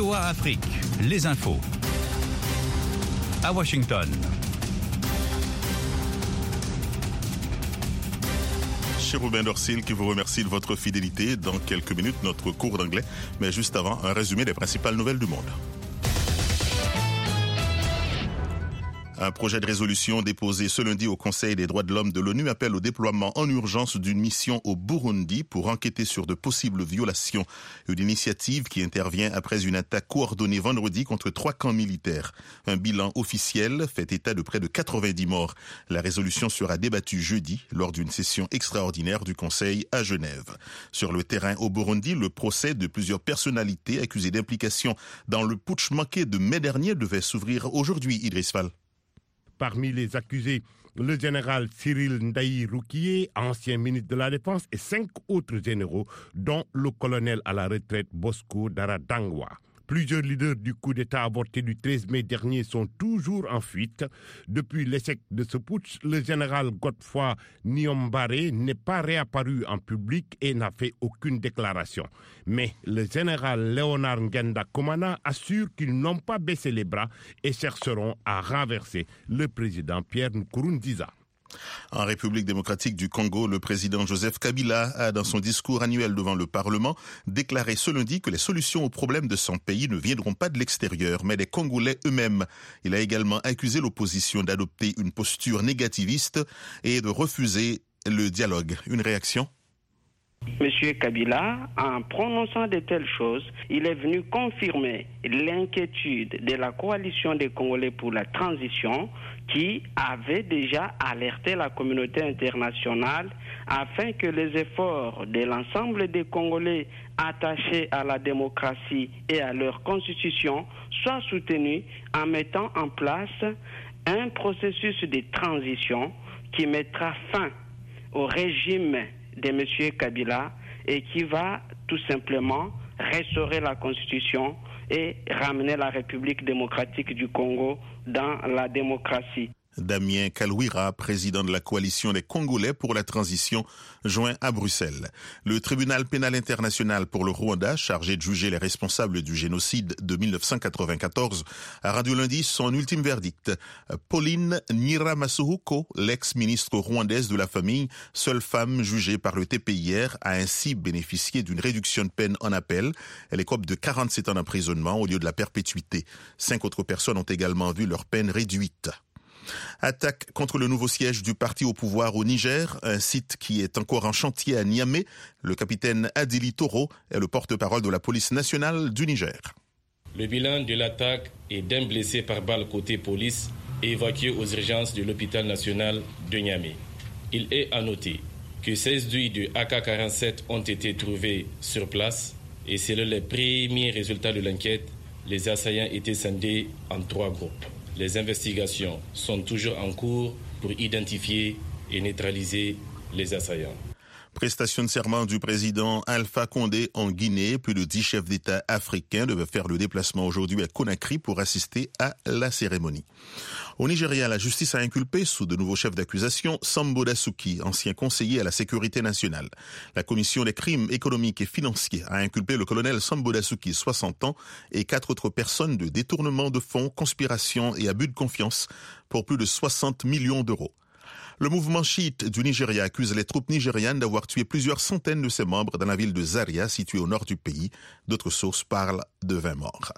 VOA Afrique, les infos. À Washington. Cher Robin Dorsil qui vous remercie de votre fidélité. Dans quelques minutes, notre cours d'anglais. Mais juste avant, un résumé des principales nouvelles du monde. Un projet de résolution déposé ce lundi au Conseil des droits de l'homme de l'ONU appelle au déploiement en urgence d'une mission au Burundi pour enquêter sur de possibles violations. Une initiative qui intervient après une attaque coordonnée vendredi contre 3 camps militaires. Un bilan officiel fait état de près de 90 morts. La résolution sera débattue jeudi lors d'une session extraordinaire du Conseil à Genève. Sur le terrain au Burundi, le procès de plusieurs personnalités accusées d'implication dans le putsch manqué de mai dernier devait s'ouvrir aujourd'hui, Idriss Fall. Parmi les accusés, le général Cyril Ndayi Rukiye, ancien ministre de la Défense, et 5 autres généraux, dont le colonel à la retraite Bosco Daradangwa. Plusieurs leaders du coup d'État avorté du 13 mai dernier sont toujours en fuite. Depuis l'échec de ce putsch, le général Godefroid Niyombare n'est pas réapparu en public et n'a fait aucune déclaration. Mais le général Léonard Ngenda Komana assure qu'ils n'ont pas baissé les bras et chercheront à renverser le président Pierre Nkurunziza. En République démocratique du Congo, le président Joseph Kabila a, dans son discours annuel devant le Parlement, déclaré ce lundi que les solutions aux problèmes de son pays ne viendront pas de l'extérieur, mais des Congolais eux-mêmes. Il a également accusé l'opposition d'adopter une posture négativiste et de refuser le dialogue. Une réaction ? Monsieur Kabila, en prononçant de telles choses, il est venu confirmer l'inquiétude de la coalition des Congolais pour la transition qui avait déjà alerté la communauté internationale afin que les efforts de l'ensemble des Congolais attachés à la démocratie et à leur constitution soient soutenus en mettant en place un processus de transition qui mettra fin au régime de M. Kabila et qui va tout simplement restaurer la Constitution et ramener la République démocratique du Congo dans la démocratie. Damien Kalouira, président de la coalition des Congolais pour la transition, joint à Bruxelles. Le tribunal pénal international pour le Rwanda, chargé de juger les responsables du génocide de 1994, a rendu lundi son ultime verdict. Pauline Nyiramasuhuko, l'ex-ministre rwandaise de la famille, seule femme jugée par le TPIR, a ainsi bénéficié d'une réduction de peine en appel. Elle écope de 47 ans d'emprisonnement au lieu de la perpétuité. 5 autres personnes ont également vu leur peine réduite. Attaque contre le nouveau siège du parti au pouvoir au Niger, un site qui est encore en chantier à Niamey. Le capitaine Adili Toro est le porte-parole de la police nationale du Niger. Le bilan de l'attaque est d'un blessé par balle côté police et évacué aux urgences de l'hôpital national de Niamey. Il est à noter que 16 douilles de AK-47 ont été trouvées sur place et selon les premiers résultats de l'enquête, les assaillants étaient scindés en 3 groupes. Les investigations sont toujours en cours pour identifier et neutraliser les assaillants. Prestation de serment du président Alpha Condé en Guinée. Plus de 10 chefs d'État africains devaient faire le déplacement aujourd'hui à Conakry pour assister à la cérémonie. Au Nigeria, la justice a inculpé, sous de nouveaux chefs d'accusation, Sambo Dasuki, ancien conseiller à la sécurité nationale. La commission des crimes économiques et financiers a inculpé le colonel Sambo Dasuki, 60 ans, et 4 autres personnes de détournement de fonds, conspiration et abus de confiance pour plus de 60 millions d'euros. Le mouvement chiite du Nigeria accuse les troupes nigérianes d'avoir tué plusieurs centaines de ses membres dans la ville de Zaria, située au nord du pays. D'autres sources parlent de 20 morts.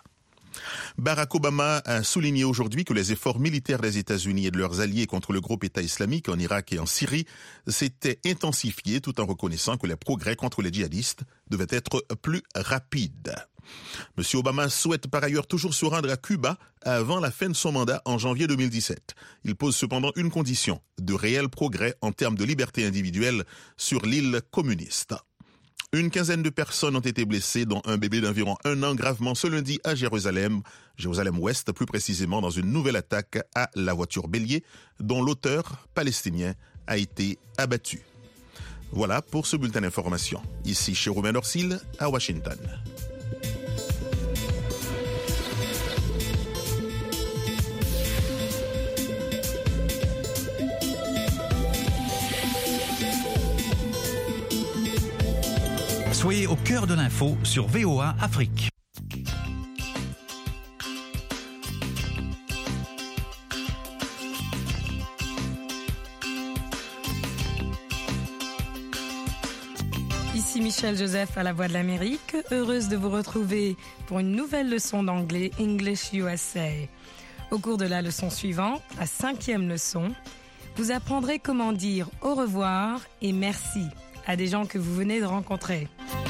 Barack Obama a souligné aujourd'hui que les efforts militaires des États-Unis et de leurs alliés contre le groupe État islamique en Irak et en Syrie s'étaient intensifiés tout en reconnaissant que les progrès contre les djihadistes devaient être plus rapides. M. Obama souhaite par ailleurs toujours se rendre à Cuba avant la fin de son mandat en janvier 2017. Il pose cependant une condition, de réels progrès en termes de liberté individuelle sur l'île communiste. Une quinzaine de personnes ont été blessées, dont un bébé d'environ 1 an gravement ce lundi à Jérusalem-Ouest, plus précisément dans une nouvelle attaque à la voiture bélier, dont l'auteur palestinien a été abattu. Voilà pour ce bulletin d'information. Ici chez Robin Dorsil à Washington. Soyez au cœur de l'info sur VOA Afrique. Ici Michel Joseph à la Voix de l'Amérique, heureuse de vous retrouver pour une nouvelle leçon d'anglais English USA. Au cours de la leçon suivante, la 5e leçon, vous apprendrez comment dire au revoir et merci à des gens que vous venez de rencontrer.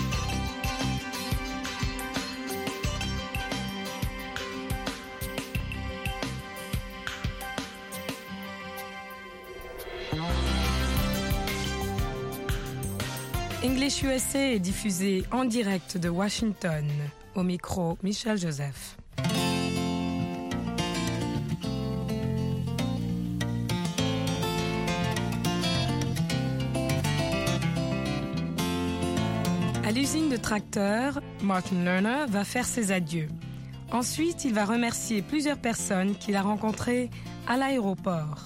English USA est diffusé en direct de Washington. Au micro, Michel Joseph. À l'usine de tracteurs, Martin Lerner va faire ses adieux. Ensuite, il va remercier plusieurs personnes qu'il a rencontrées à l'aéroport.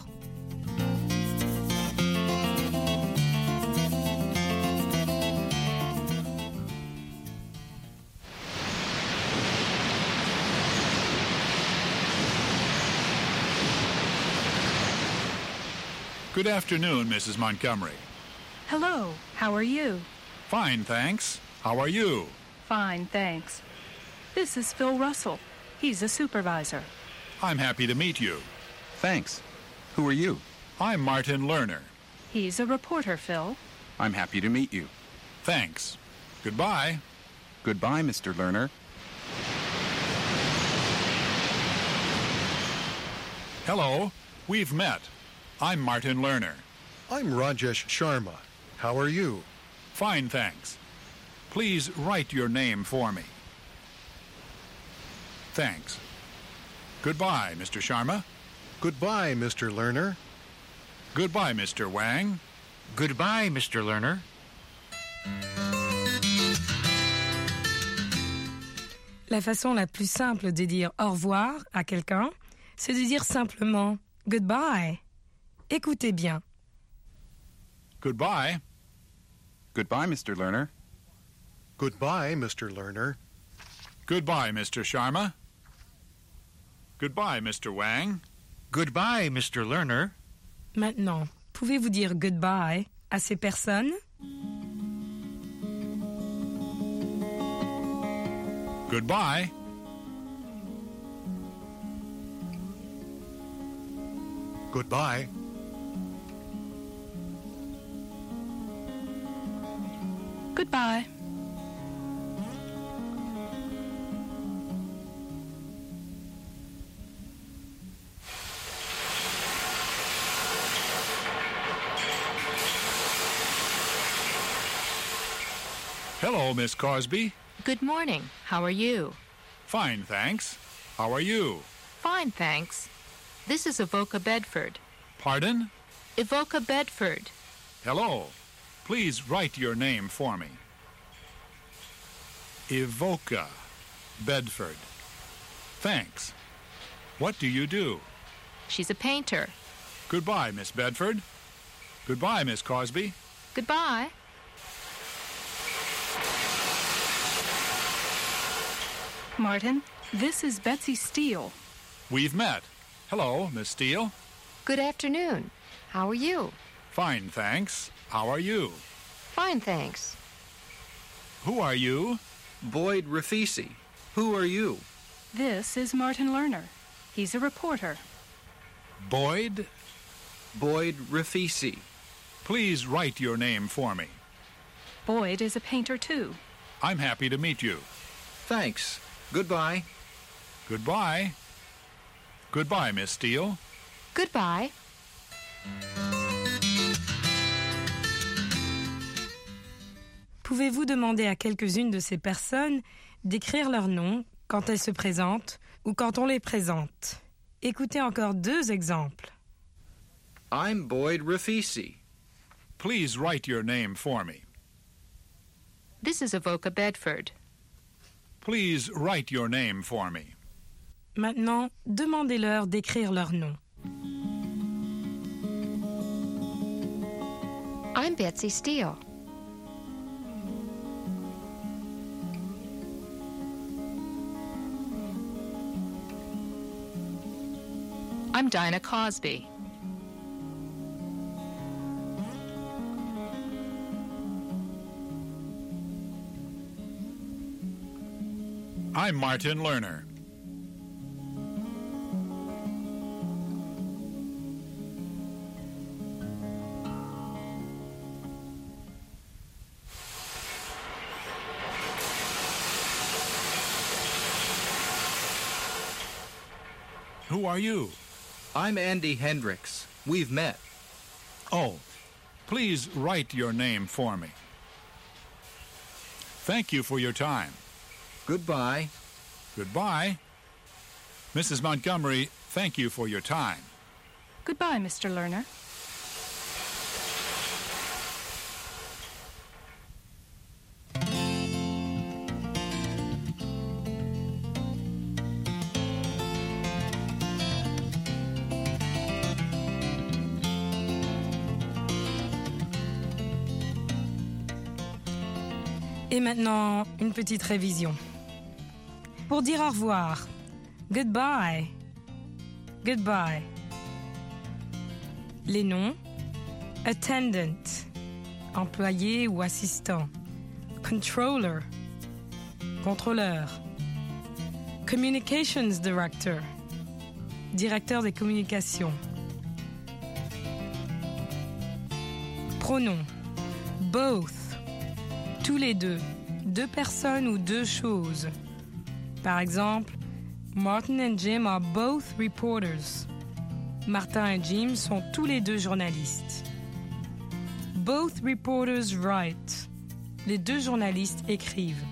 Good afternoon, Mrs. Montgomery. Hello, how are you? Fine, thanks. How are you? Fine, thanks. This is Phil Russell. He's a supervisor. I'm happy to meet you. Thanks. Who are you? I'm Martin Lerner. He's a reporter, Phil. I'm happy to meet you. Thanks. Goodbye. Goodbye, Mr. Lerner. Hello. We've met. I'm Martin Lerner. I'm Rajesh Sharma. How are you? Fine, thanks. Please write your name for me. Thanks. Goodbye, Mr. Sharma. Goodbye, Mr. Lerner. Goodbye, Mr. Wang. Goodbye, Mr. Lerner. La façon la plus simple de dire au revoir à quelqu'un, c'est de dire simplement goodbye. Écoutez bien. Goodbye. Goodbye, Mr. Lerner. Goodbye, Mr. Lerner. Goodbye, Mr. Sharma. Goodbye, Mr. Wang. Goodbye, Mr. Lerner. Maintenant, pouvez-vous dire goodbye à ces personnes? Goodbye. Goodbye. Goodbye. Hello, Miss Cosby. Good morning. How are you? Fine, thanks. How are you? Fine, thanks. This is Avoca Bedford. Pardon? Avoca Bedford. Hello. Please write your name for me. Evoca Bedford. Thanks. What do you do? She's a painter. Goodbye, Miss Bedford. Goodbye, Miss Cosby. Goodbye. Martin, this is Betsy Steele. We've met. Hello, Miss Steele. Good afternoon. How are you? Fine, thanks. How are you? Fine, thanks. Who are you? Boyd Rafisi. Who are you? This is Martin Lerner. He's a reporter. Boyd? Boyd Rafisi. Please write your name for me. Boyd is a painter, too. I'm happy to meet you. Thanks. Goodbye. Goodbye. Goodbye, Miss Steele. Goodbye. Pouvez-vous demander à quelques-unes de ces personnes d'écrire leur nom quand elles se présentent ou quand on les présente? Écoutez encore 2 exemples. I'm Boyd Rafisi. Please write your name for me. This is Avoca Bedford. Please write your name for me. Maintenant, demandez-leur d'écrire leur nom. I'm Betsy Steele. I'm Dinah Cosby. I'm Martin Lerner. Who are you? I'm Andy Hendricks. We've met. Oh, please write your name for me. Thank you for your time. Goodbye. Goodbye. Mrs. Montgomery, thank you for your time. Goodbye, Mr. Lerner. Et maintenant, une petite révision. Pour dire au revoir, goodbye, goodbye. Les noms, attendant, employé ou assistant, controller, contrôleur, communications director, directeur des communications. Pronoms, both, tous les deux, deux personnes ou deux choses. Par exemple, Martin and Jim are both reporters. Martin et Jim sont tous les deux journalistes. Both reporters write. Les deux journalistes écrivent.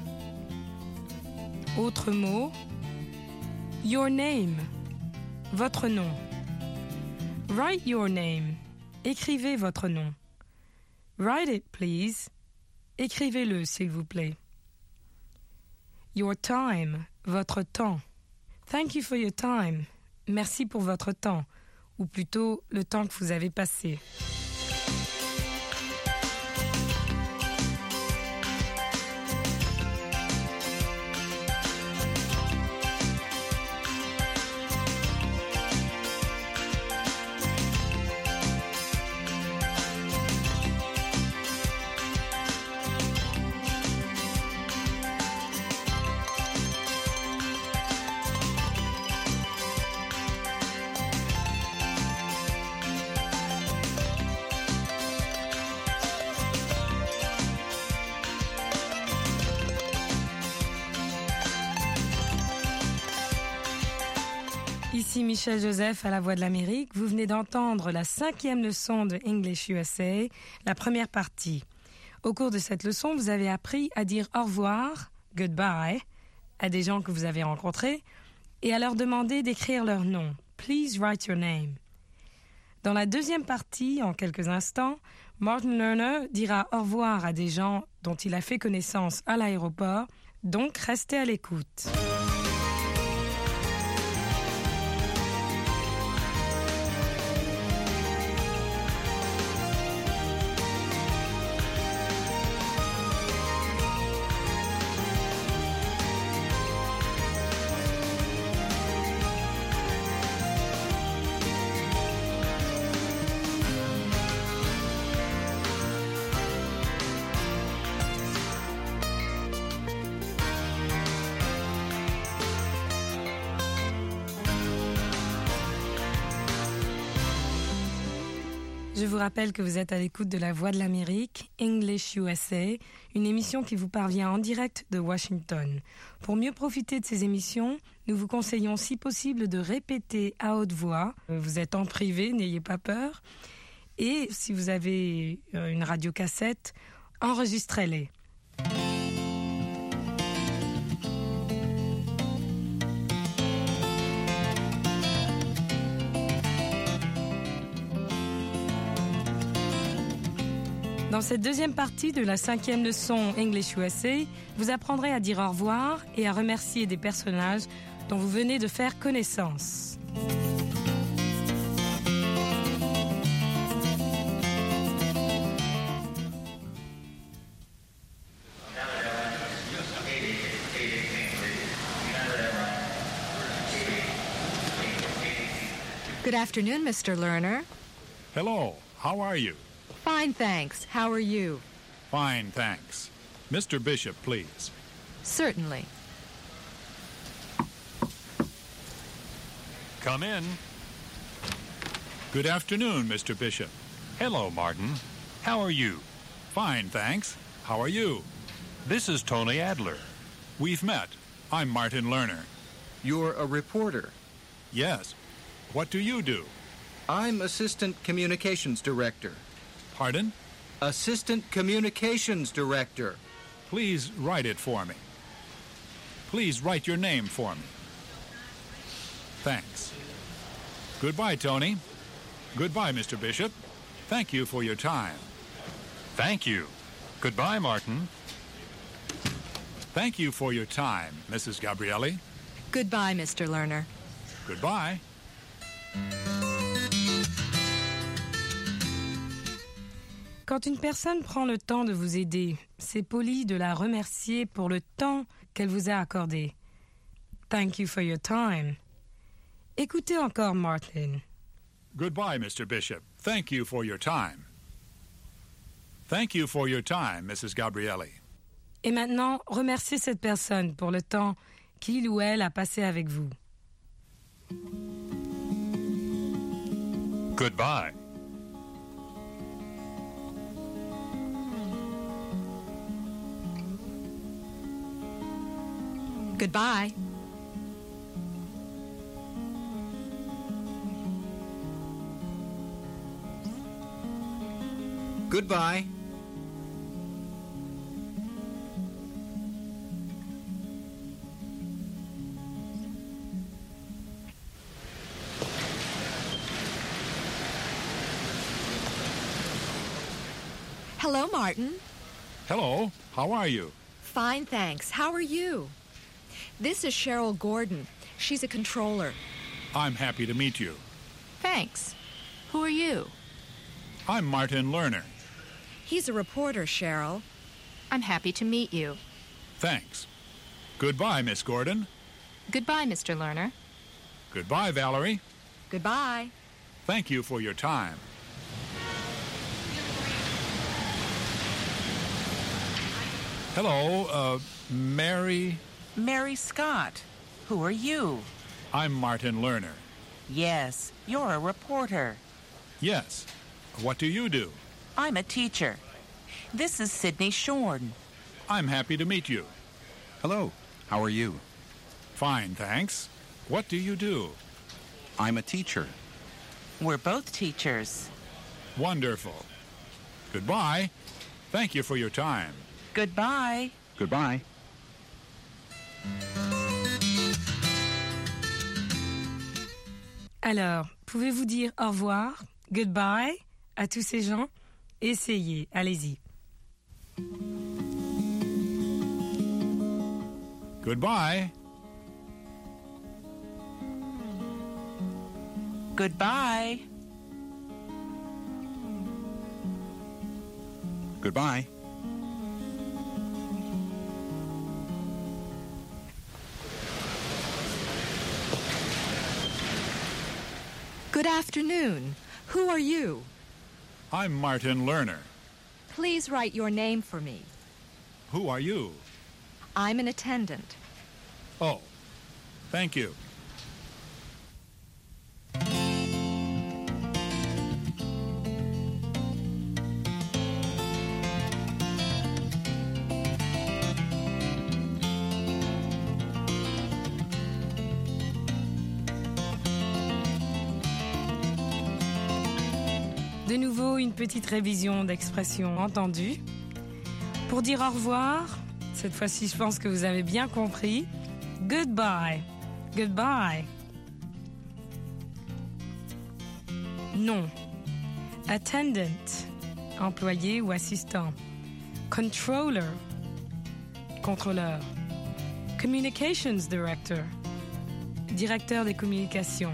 Autre mot, your name, votre nom. Write your name, écrivez votre nom. Write it, please. Écrivez-le, s'il vous plaît. Your time, votre temps. Thank you for your time. Merci pour votre temps, ou plutôt le temps que vous avez passé. Ici Michel Joseph à la Voix de l'Amérique. Vous venez d'entendre la 5e leçon de English USA, la première partie. Au cours de cette leçon, vous avez appris à dire au revoir, goodbye, à des gens que vous avez rencontrés et à leur demander d'écrire leur nom. Please write your name. Dans la deuxième partie, en quelques instants, Martin Lerner dira au revoir à des gens dont il a fait connaissance à l'aéroport, donc restez à l'écoute. Je vous rappelle que vous êtes à l'écoute de La Voix de l'Amérique, English USA, une émission qui vous parvient en direct de Washington. Pour mieux profiter de ces émissions, nous vous conseillons si possible de répéter à haute voix. Vous êtes en privé, n'ayez pas peur. Et si vous avez une radiocassette, enregistrez-les. Dans cette deuxième partie de la 5e leçon English USA, vous apprendrez à dire au revoir et à remercier des personnages dont vous venez de faire connaissance. Good afternoon, Mr. Lerner. Hello, how are you? Fine, thanks. How are you? Fine, thanks. Mr. Bishop, please. Certainly. Come in. Good afternoon, Mr. Bishop. Hello, Martin. How are you? Fine, thanks. How are you? This is Tony Adler. We've met. I'm Martin Lerner. You're a reporter. Yes. What do you do? I'm Assistant Communications Director. Pardon? Assistant Communications Director. Please write it for me. Please write your name for me. Thanks. Goodbye, Tony. Goodbye, Mr. Bishop. Thank you for your time. Thank you. Goodbye, Martin. Thank you for your time, Mrs. Gabrielli. Goodbye, Mr. Lerner. Goodbye. Quand une personne prend le temps de vous aider, c'est poli de la remercier pour le temps qu'elle vous a accordé. Thank you for your time. Écoutez encore Martin. Goodbye, Mr. Bishop. Thank you for your time. Thank you for your time, Mrs. Gabrielli. Et maintenant, remerciez cette personne pour le temps qu'il ou elle a passé avec vous. Goodbye. Goodbye. Goodbye. Hello, Martin. Hello. How are you? Fine, thanks. How are you? This is Cheryl Gordon. She's a controller. I'm happy to meet you. Thanks. Who are you? I'm Martin Lerner. He's a reporter, Cheryl. I'm happy to meet you. Thanks. Goodbye, Miss Gordon. Goodbye, Mr. Lerner. Goodbye, Valerie. Goodbye. Thank you for your time. Hello, Mary? Mary Scott. Who are you? I'm Martin Lerner. Yes, you're a reporter. Yes. What do you do? I'm a teacher. This is Sydney Shorn. I'm happy to meet you. Hello. How are you? Fine, thanks. What do you do? I'm a teacher. We're both teachers. Wonderful. Goodbye. Thank you for your time. Goodbye. Goodbye. Alors, pouvez-vous dire au revoir, goodbye, à tous ces gens? Essayez, allez-y. Goodbye. Goodbye. Goodbye. Good afternoon. Who are you? I'm Martin Lerner. Please write your name for me. Who are you? I'm an attendant. Oh, thank you. De nouveau, une petite révision d'expressions entendues. Pour dire au revoir, cette fois-ci, je pense que vous avez bien compris. Goodbye. Goodbye. Non. Attendant. Employé ou assistant. Controller. Contrôleur. Communications Director. Directeur des communications.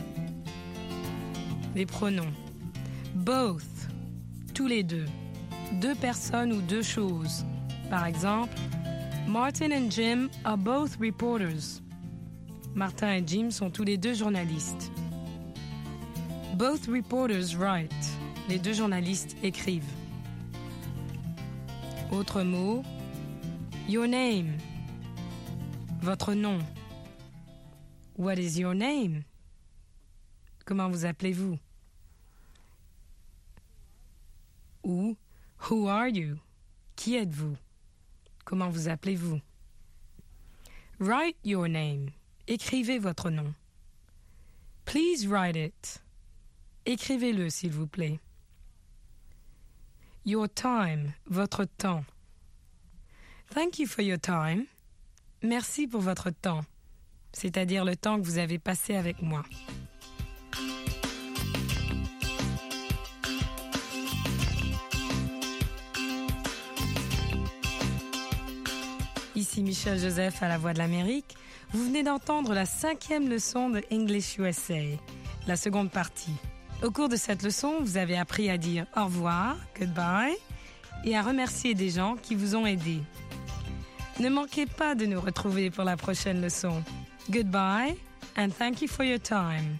Les pronoms. Both, tous les deux. Deux personnes ou deux choses. Par exemple, Martin and Jim are both reporters. Martin et Jim sont tous les deux journalistes. Both reporters write. Les deux journalistes écrivent. Autre mot, your name. Votre nom. What is your name? comment vous appelez-vous? Ou who are you? Qui êtes-vous? Comment vous appelez-vous? Write your name. Écrivez votre nom. Please write it. Écrivez-le, s'il vous plaît. Your time, votre temps. Thank you for your time. Merci pour votre temps, c'est-à-dire le temps que vous avez passé avec moi. Ici Michel Joseph à la Voix de l'Amérique. Vous venez d'entendre la 5e leçon de English USA, la seconde partie. Au cours de cette leçon, vous avez appris à dire au revoir, goodbye, et à remercier des gens qui vous ont aidé. Ne manquez pas de nous retrouver pour la prochaine leçon. Goodbye, and thank you for your time.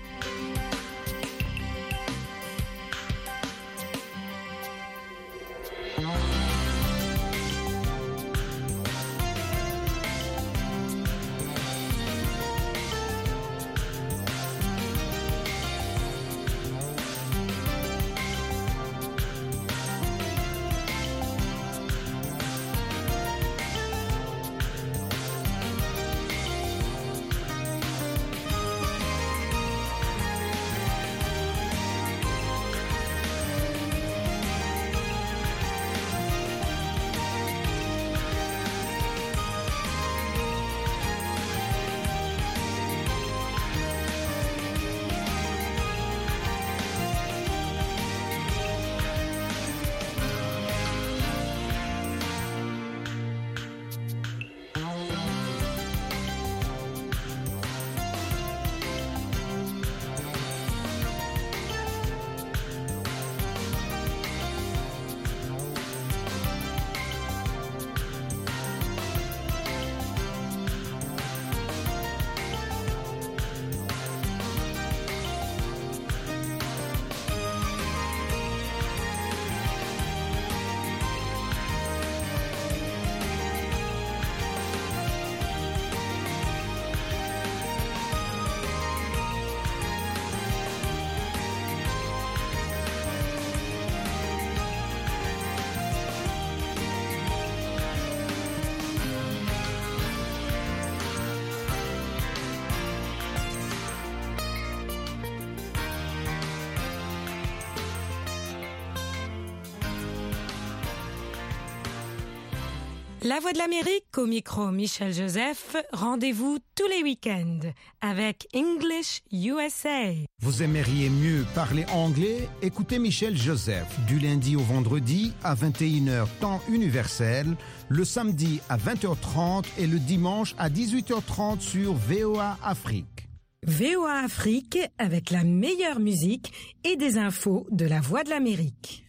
La Voix de l'Amérique, au micro Michel Joseph, rendez-vous tous les week-ends avec English USA. Vous aimeriez mieux parler anglais? Écoutez Michel Joseph du lundi au vendredi à 21h temps universel, le samedi à 20h30 et le dimanche à 18h30 sur VOA Afrique. VOA Afrique avec la meilleure musique et des infos de la Voix de l'Amérique.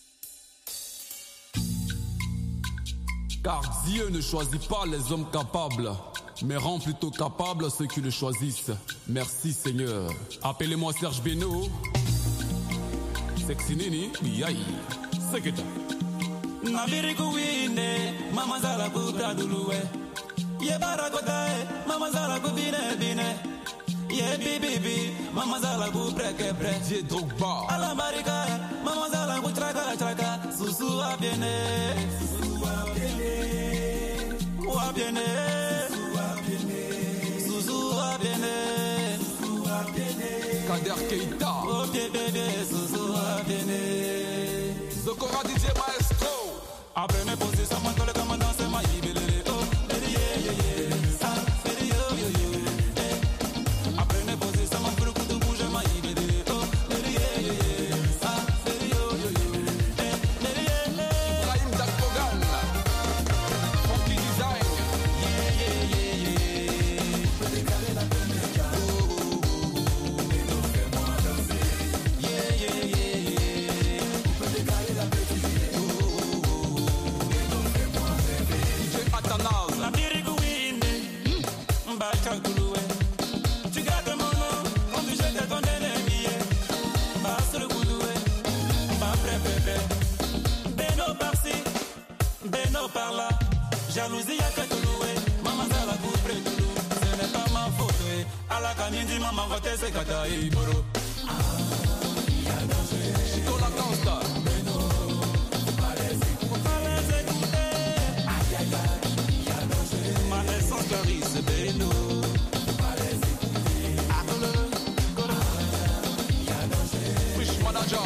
Car Dieu ne choisit pas les hommes capables, mais rend plutôt capables ceux qui le choisissent. Merci Seigneur. Appelez-moi Serge Beno. Sexy Nini, yai. Seketa. Naviriku wine, mama zala kubra duluwe. Ye barakota, mama zala kubine bine. Ye bibi, mama zala kubre kebre. Dieu Drogba. Alamarika, mama zala kutraka traka. Susu abiene. Wabiene, Suzu wabiene, Kader Keita, oh bébé, Suzu wabiene, Zokora DJ Maestro. Après mes positions, moi quand le commandant c'est ma yibelele, oh, ça fait yo yo yo. Après mes positions, moi pour le coup de bouge ma yibelele, oh, ça fait yo yo yo. Ibrahim Dakpogan. Par là, jalousie à Katouloué, maman Zala Goupre Toulou, ce n'est pas ma faute. À la camine dit maman voter c'est Kata Iboro. Jaja.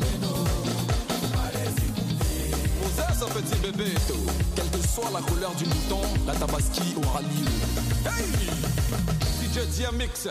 Posez ce petit bébé, quelle que soit la couleur du mouton, la tabaski aura lieu. Hey! DJ DMX.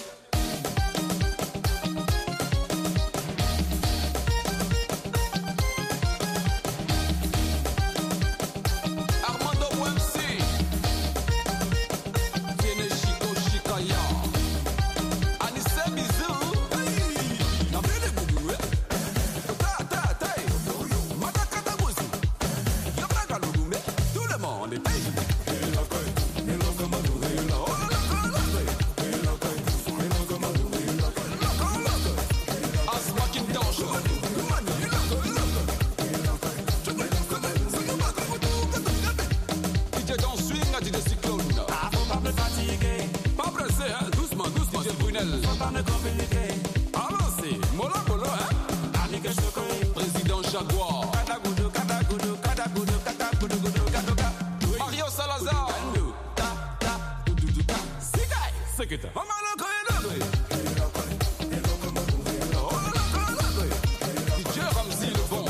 Président Jaguar. Mario Salazar. Seketa. DJ Ramzi le bon.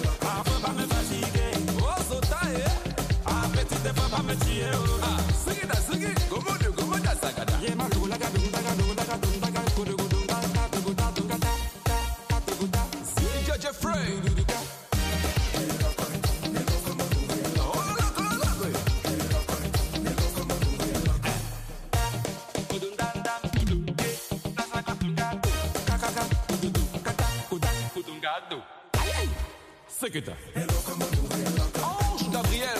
Seketa. Ange Gabriel.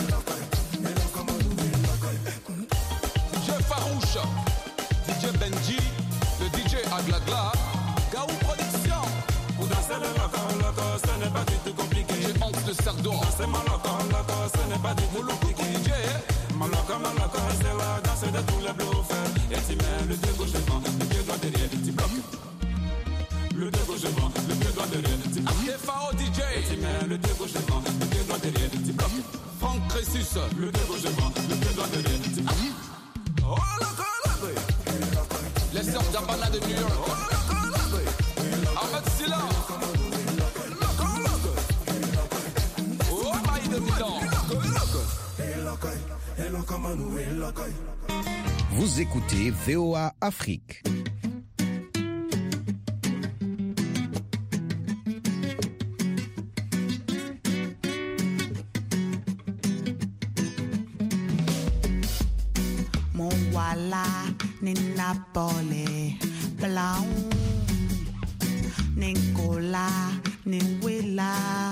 DJ Farouche. DJ Benji. Le DJ Aglagla. Gaou Production. Pour danser le loco, ce n'est pas du tout compliqué. J'ai honte de Sardois. C'est mon loco, ce n'est pas du tout compliqué. DJ. Mon loco, c'est la danse de tous les bluffers. Et tu mets le pied gauche devant, le pied droit derrière, tu bloques. Le pied gauche devant, le pied droit derrière, tu bloques. FAO DJ. Et tu mets le pied gauche devant, le pied droit derrière, tu bloques. Franck Crésus. Le pied gauche devant, le pied droit derrière, tu bloques. Oh loco. Les sœurs d'Habana de New York. Ahmed Silla. Oh my de Milan. Vous écoutez VOA Afrique. Mon wala ni Napoli blanc ni cola ni wela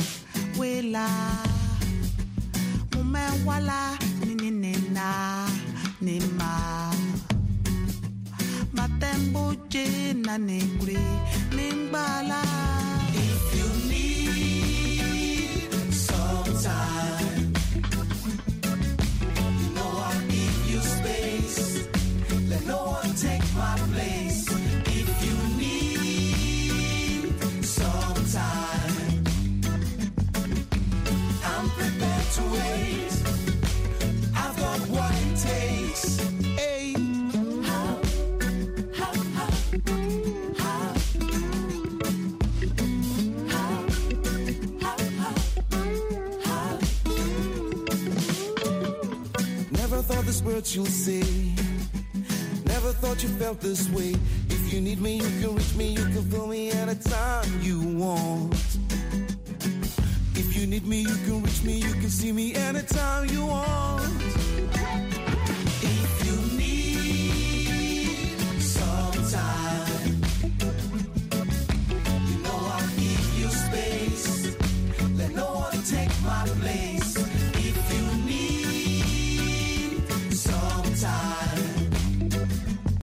mon me wala ni nena ni ma matembo jina ni gri ni mbala. If you need some time, you know I'll give you space. Let no one take my place. If you need some time, I'm prepared to wait. I've got what it takes. Hey, how. Never thought this word you'll say. Never thought you felt this way. If you need me, you can reach me. You can feel me anytime you want. If you need me, you can reach me. You can see me anytime you want.